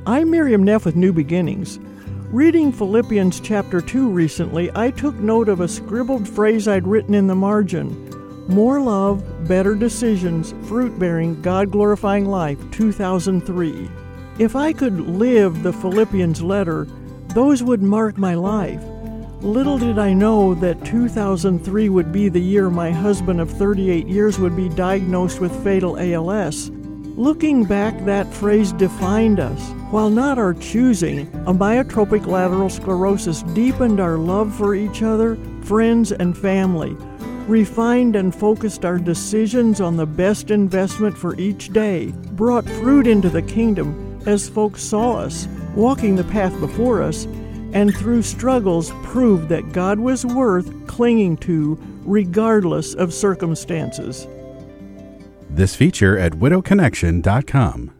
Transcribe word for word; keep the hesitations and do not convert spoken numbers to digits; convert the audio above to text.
I'm Miriam Neff with New Beginnings. Reading Philippians chapter two recently, I took note of a scribbled phrase I'd written in the margin. More love, better decisions, fruit-bearing, God-glorifying life, two thousand three. If I could live the Philippians letter, those would mark my life. Little did I know that two thousand three would be the year my husband of thirty-eight years would be diagnosed with fatal A L S. Looking back, that phrase defined us. While not our choosing, amyotrophic lateral sclerosis deepened our love for each other, friends, and family, refined and focused our decisions on the best investment for each day, brought fruit into the kingdom as folks saw us, walking the path before us, and through struggles proved that God was worth clinging to regardless of circumstances. This feature at widow connection dot com.